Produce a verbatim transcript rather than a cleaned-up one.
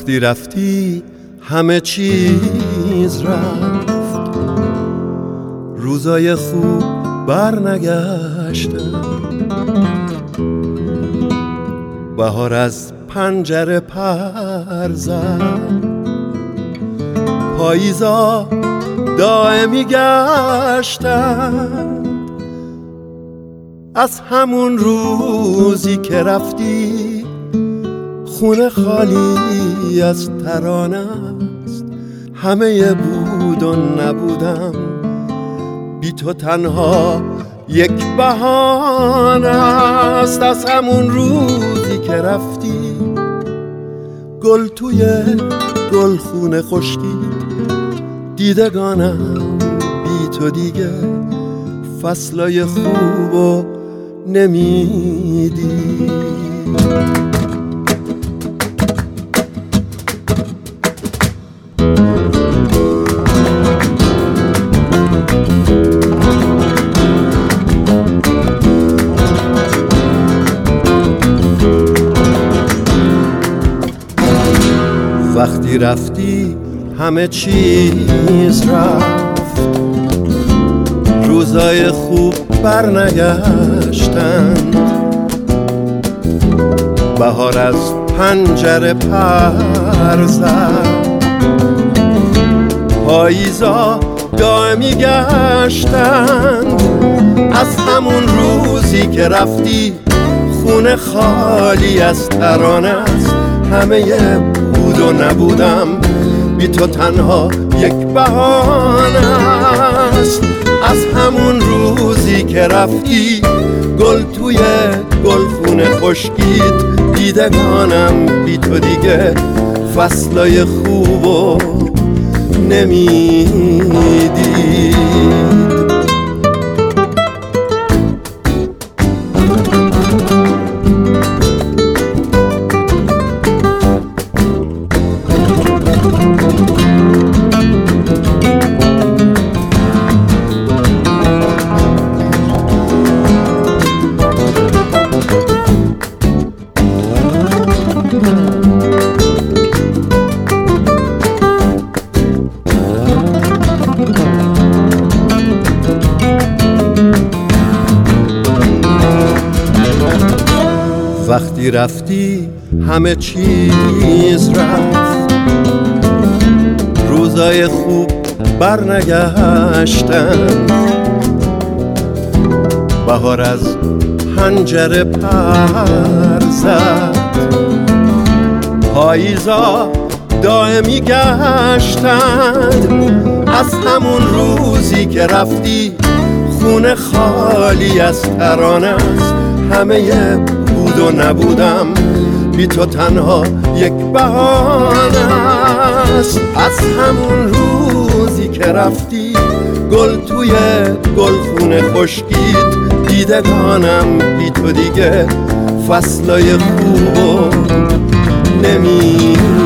وقتی رفتی همه چیز رفت، روزای خوب برنگشتن، بهار از پنجره پر زد، پاییزا دائمی گشتن. از همون روزی که رفتی خونه خالی از ترانه است، همه بود و نبودم، بی تو تنها یک بهانه است. از همون روزی که رفتی گل توی گل خونه خشکید، دیدگانم بی تو دیگه فصلای خوبو نمیدی. وقتی رفتی همه چیز رفت، روزای خوب برنگشتند، بهار از پنجره پر زد، پاییزا دائمی گشتند. از همون روزی که رفتی خونه خالی از ترانه است، همه بود و نبودم، بی تو تنها یک بهانه است. از همون روزی که رفتی گل توی گلخونه خشکید، دیدگانم بی تو دیگه فصلای خوبو نمیدی. وقتی رفتی همه چیز رفت، روزای خوب برنگشتن، بهار از پنجره پر زد، پاییزا دائمی گشتند. از همون روزی که رفتی خونه خالی از ترانه است، همه بود و نبودم، بی تو تنها یک بهانه است. از همون روزی که رفتی گل توی گلخونه خشکید، دیدگانم بی تو دیگه فصلای خوبو نمی